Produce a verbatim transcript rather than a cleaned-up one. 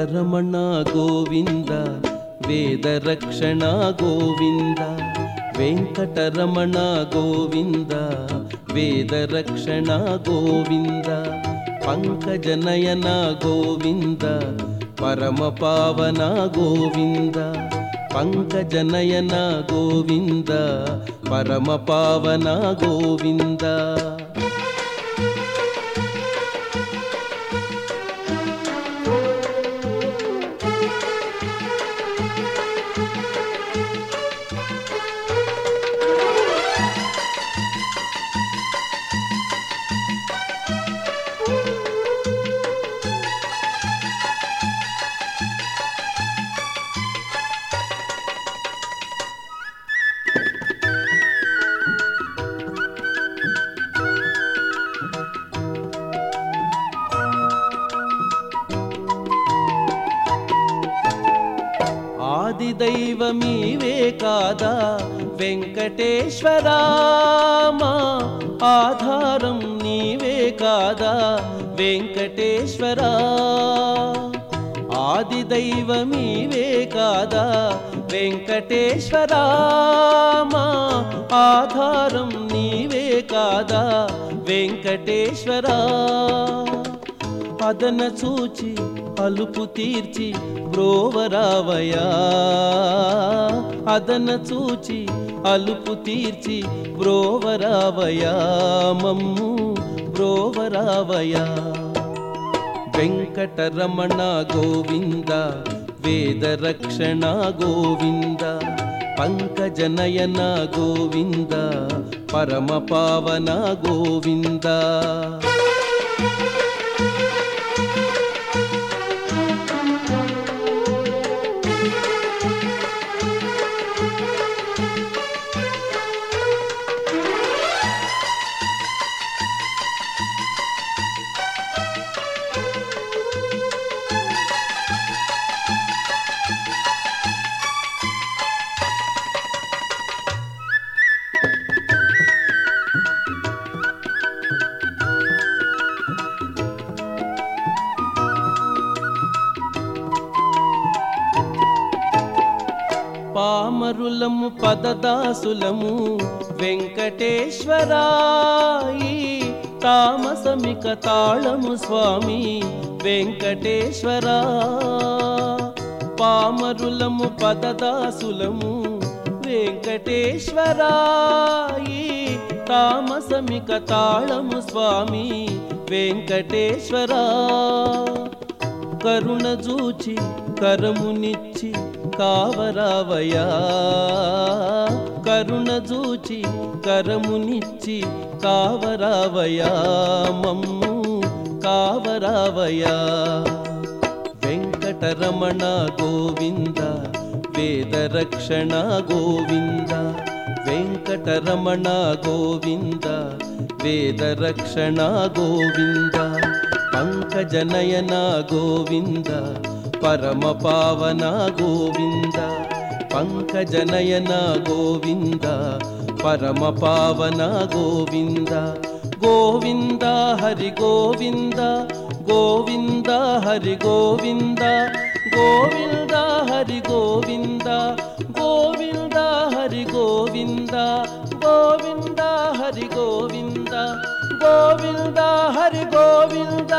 వెంకటరమణ గోవింద వేదరక్షణ గోవింద వెంకటరమణ గోవింద వేదరక్షణ గోవింద పంకజనయన గోవింద పరమ పావన గోవింద పంకజనయన గోవింద పరమ పావన గోవింద ఆదిదైవమీవే కాదా వెంకటేశ్వరా మా ఆధారం నీవే కాదా వెంకటేశ్వరా ఆదిదైవమీవే కాదా వెంకటేశ్వరా మా ఆధారం నీవే కాదా వెంకటేశ్వరా అదన చూచి అలుపు తీర్చి బ్రోవరావయా అదన చూచి అలుపు తీర్చి బ్రోవరావయా మమ్ము బ్రోవరావయా వెంకటరమణ గోవింద వేదరక్షణ గోవింద పంకజనయన గోవింద పరమ పావన గోవింద పామరులము పదదాసులము వెంకటేశ్వరాయి తామసమిక తాళము స్వామి వెంకటేశ్వరా పామరులము పదదాసులము వెంకటేశ్వరాయి తామసమిక తాళము స్వామి వెంకటేశ్వరా కరుణ జూచి కరమునిచ్చి కావరావయా కరుణ జూచి కరమునిచ్చి కావరావయా మమ్ము కావరావయా వెంకటరమణ గోవింద వేదరక్షణ గోవింద వెంకటరమణ గోవింద వేదరక్షణ గోవింద పంకజనయన గోవింద పరమ పావన గోవింద పంకజనయన గోవింద పరమ పావన గోవింద గోవింద హరి గోవింద గోవింద హరి గోవింద గోవింద హరి గోవింద గోవింద హరి గోవింద గోవింద హరి గోవింద గోవింద హరి గోవింద